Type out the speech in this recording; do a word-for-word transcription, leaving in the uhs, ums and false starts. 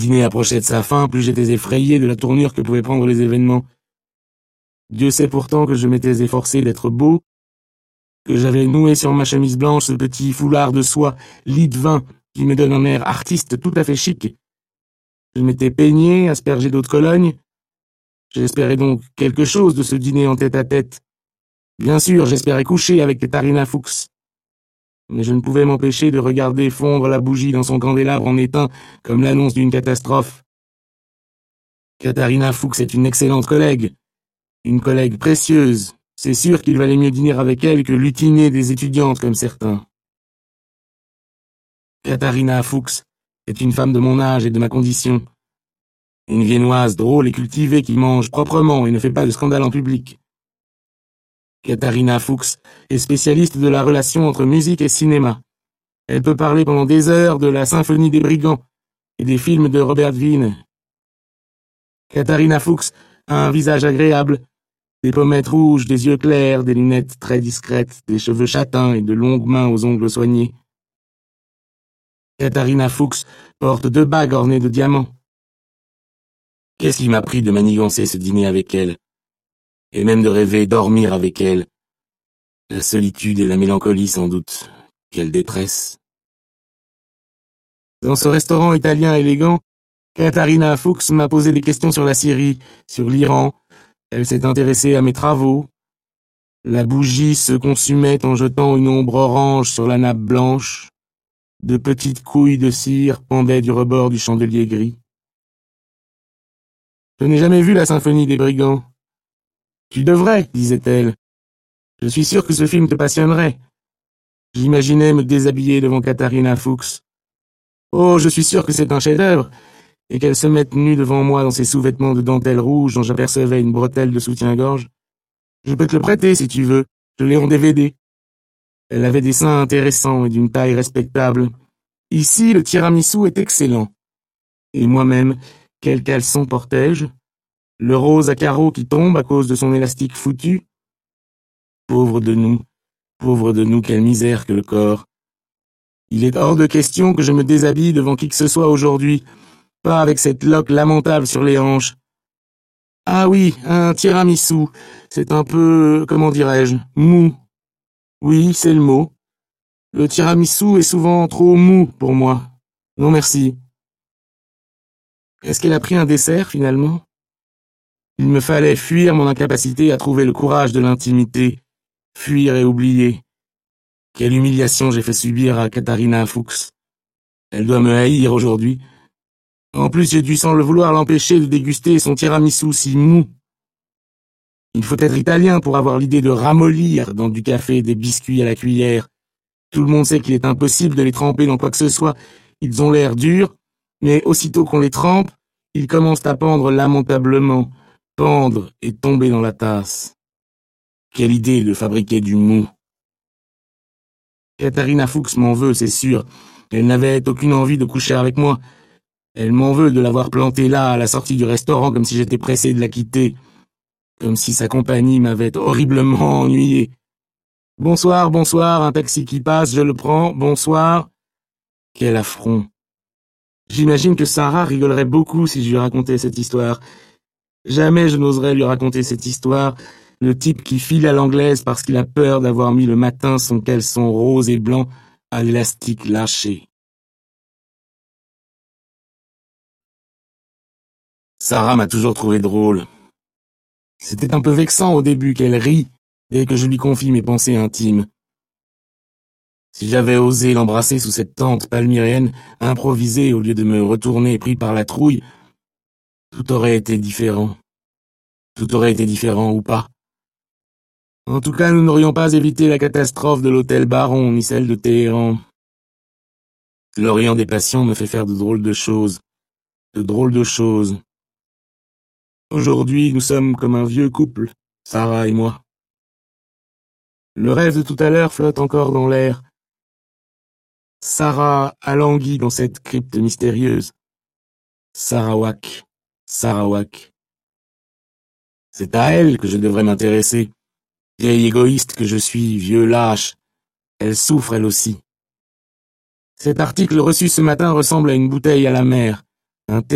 Le dîner approchait de sa fin, plus j'étais effrayé de la tournure que pouvaient prendre les événements. Dieu sait pourtant que je m'étais efforcé d'être beau, que j'avais noué sur ma chemise blanche ce petit foulard de soie lit de vin qui me donne un air artiste tout à fait chic. Je m'étais peigné, aspergé d'eau de Cologne. J'espérais donc quelque chose de ce dîner en tête-à-tête. Bien sûr, j'espérais coucher avec Katharina Fuchs. Mais je ne pouvais m'empêcher de regarder fondre la bougie dans son candélabre en éteint comme l'annonce d'une catastrophe. Katharina Fuchs est une excellente collègue, une collègue précieuse. C'est sûr qu'il valait mieux dîner avec elle que lutiner des étudiantes comme certains. Katharina Fuchs est une femme de mon âge et de ma condition. Une viennoise drôle et cultivée qui mange proprement et ne fait pas de scandale en public. Katharina Fuchs est spécialiste de la relation entre musique et cinéma. Elle peut parler pendant des heures de la Symphonie des Brigands et des films de Robert Wiene. Katharina Fuchs a un visage agréable, des pommettes rouges, des yeux clairs, des lunettes très discrètes, des cheveux châtains et de longues mains aux ongles soignés. Katharina Fuchs porte deux bagues ornées de diamants. Qu'est-ce qui m'a pris de manigancer ce dîner avec elle, et même de rêver dormir avec elle? La solitude et la mélancolie sans doute. Quelle détresse. Dans ce restaurant italien élégant, Katharina Fuchs m'a posé des questions sur la Syrie, sur l'Iran. Elle s'est intéressée à mes travaux. La bougie se consumait en jetant une ombre orange sur la nappe blanche. De petites couilles de cire pendaient du rebord du chandelier gris. Je n'ai jamais vu la Symphonie des Brigands. Tu devrais, disait-elle. Je suis sûr que ce film te passionnerait. J'imaginais me déshabiller devant Katharina Fuchs. Oh, je suis sûr que c'est un chef-d'œuvre, et qu'elle se mette nue devant moi dans ses sous-vêtements de dentelle rouge dont j'apercevais une bretelle de soutien-gorge. Je peux te le prêter si tu veux, je l'ai en D V D. Elle avait des seins intéressants et d'une taille respectable. Ici, le tiramisu est excellent. Et moi-même, quel caleçon portais-je? Le rose à carreaux qui tombe à cause de son élastique foutu? Pauvre de nous, pauvre de nous, quelle misère que le corps. Il est hors de question que je me déshabille devant qui que ce soit aujourd'hui, pas avec cette loque lamentable sur les hanches. Ah oui, un tiramisu, c'est un peu, comment dirais-je, mou. Oui, c'est le mot. Le tiramisu est souvent trop mou pour moi. Non merci. Est-ce qu'elle a pris un dessert, finalement? Il me fallait fuir mon incapacité à trouver le courage de l'intimité, fuir et oublier. Quelle humiliation j'ai fait subir à Katharina Fuchs. Elle doit me haïr aujourd'hui. En plus, j'ai dû sans le vouloir l'empêcher de déguster son tiramisu si mou. Il faut être italien pour avoir l'idée de ramollir dans du café des biscuits à la cuillère. Tout le monde sait qu'il est impossible de les tremper dans quoi que ce soit. Ils ont l'air durs, mais aussitôt qu'on les trempe, ils commencent à pendre lamentablement, pendre et tomber dans la tasse. Quelle idée de fabriquer du mou. Katharina Fuchs m'en veut, c'est sûr. Elle n'avait aucune envie de coucher avec moi. Elle m'en veut de l'avoir plantée là, à la sortie du restaurant, comme si j'étais pressé de la quitter. Comme si sa compagnie m'avait horriblement ennuyé. Bonsoir, bonsoir, un taxi qui passe, je le prends, bonsoir. Quel affront. J'imagine que Sarah rigolerait beaucoup si je lui racontais cette histoire. Jamais je n'oserais lui raconter cette histoire. Le type qui file à l'anglaise parce qu'il a peur d'avoir mis le matin son caleçon rose et blanc à l'élastique lâché. Sarah m'a toujours trouvé drôle. C'était un peu vexant au début qu'elle rit dès que je lui confie mes pensées intimes. Si j'avais osé l'embrasser sous cette tente palmyréenne, improvisée au lieu de me retourner pris par la trouille, tout aurait été différent. Tout aurait été différent ou pas. En tout cas, nous n'aurions pas évité la catastrophe de l'hôtel Baron, ni celle de Téhéran. L'Orient des passions me fait faire de drôles de choses. De drôles de choses. Aujourd'hui, nous sommes comme un vieux couple, Sarah et moi. Le rêve de tout à l'heure flotte encore dans l'air. Sarah alanguit dans cette crypte mystérieuse. Sarawak, Sarawak. C'est à elle que je devrais m'intéresser. Vieille égoïste que je suis, vieux lâche. Elle souffre elle aussi. Cet article reçu ce matin ressemble à une bouteille à la mer. Un